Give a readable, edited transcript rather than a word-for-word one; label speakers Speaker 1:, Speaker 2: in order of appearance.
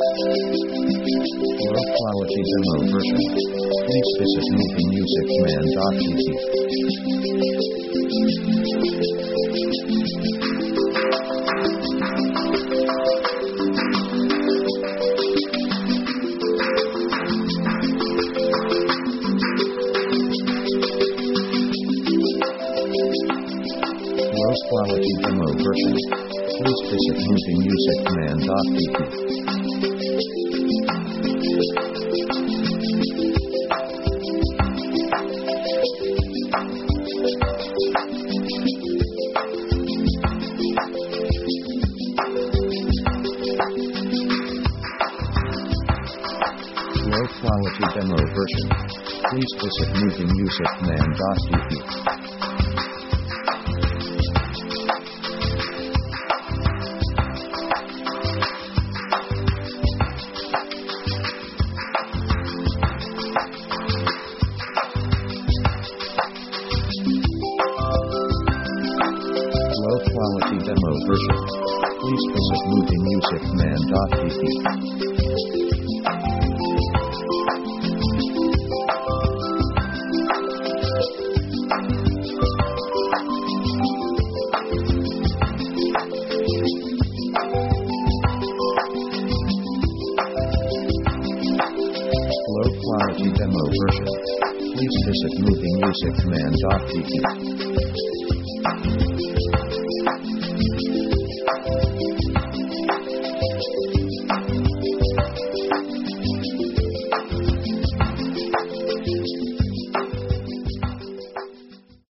Speaker 1: Low quality demo version. Please visit moviemusicman.pt. Low quality demo version. Please visit moviemusicman.pt. Low quality demo version. Please visit moviemusicman.pt. Low quality demo version. Please visit moviemusicman.pt. Low quality demo version. Please visit moviemusicman.pt.